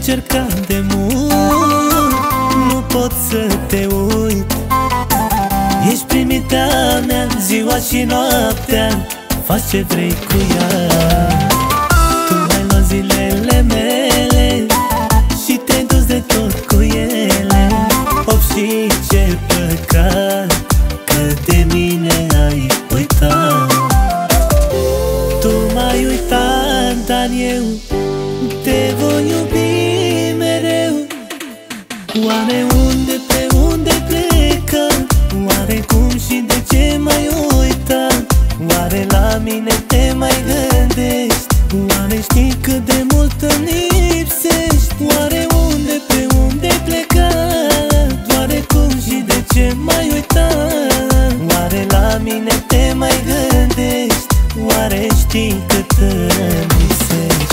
încercat de mult, nu pot să te uit. Ești primita mea, ziua și noaptea, faci ce vrei cu ea. Tu ai luat zilele mele și te-ai dus de tot cu ele. Of, și ce păcat că de mine ai uitat. Tu m-ai uitat, dar eu te voi iubi mereu. Oare unde, pe unde plecă? Oare cum și de ce m-ai uitat? Oare la mine te mai gândești? Oare știi cât de mult îmi lipsești? Oare unde, pe unde plecat? Oare cum și de ce m-ai uitat? Oare la mine te mai gândești? Oare știi cât îmi lipsești?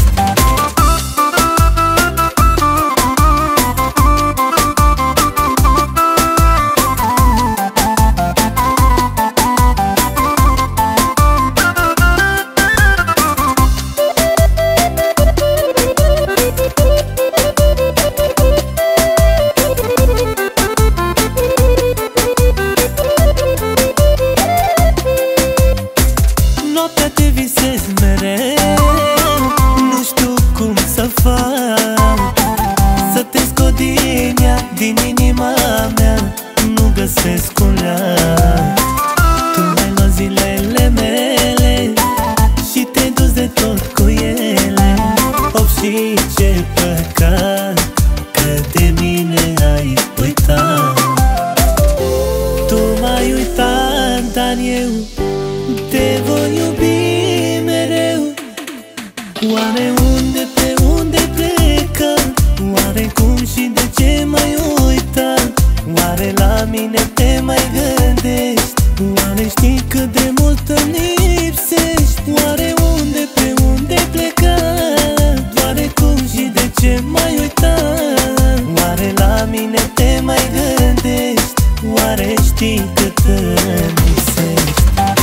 Noaptea te visez mereu, nu știu cum să fac, să te scot din ea, din inima mea, nu găsesc un leac. Tu ai luat zilele mele și te-ai dus de tot cu ele. Of, și ce păcat că de mine ai uitat. Tu m-ai uitat, dar eu te voi iubi mereu. Oare unde, pe unde plecă? Oare cum și de ce m-ai uitat? Oare la mine te mai gândești? Oare știi cât de mult îmi lipsești? Oare unde, pe unde plecat? Oare cum și de ce m-ai uitat? Oare la mine te mai gândești? Oare știi cât îmi lipsești?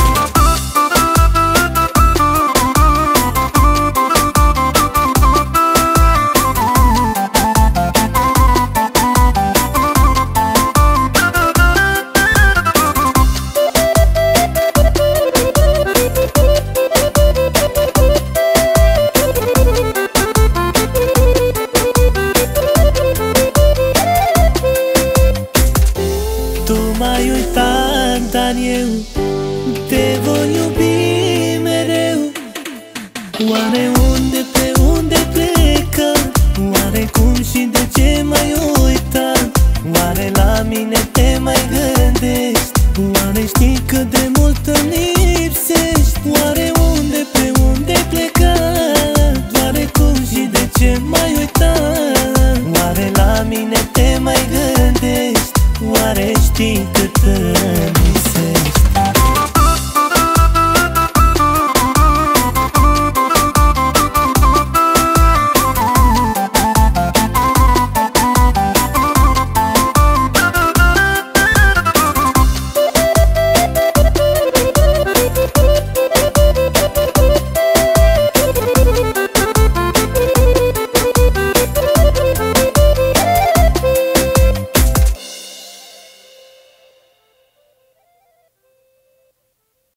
Tu m-ai uitat, dar eu te voi iubi mereu. Oare unde, pe unde plecă? Oare cum și de ce m-ai uitat? Oare la mine te mai gândești? Oare știi cât de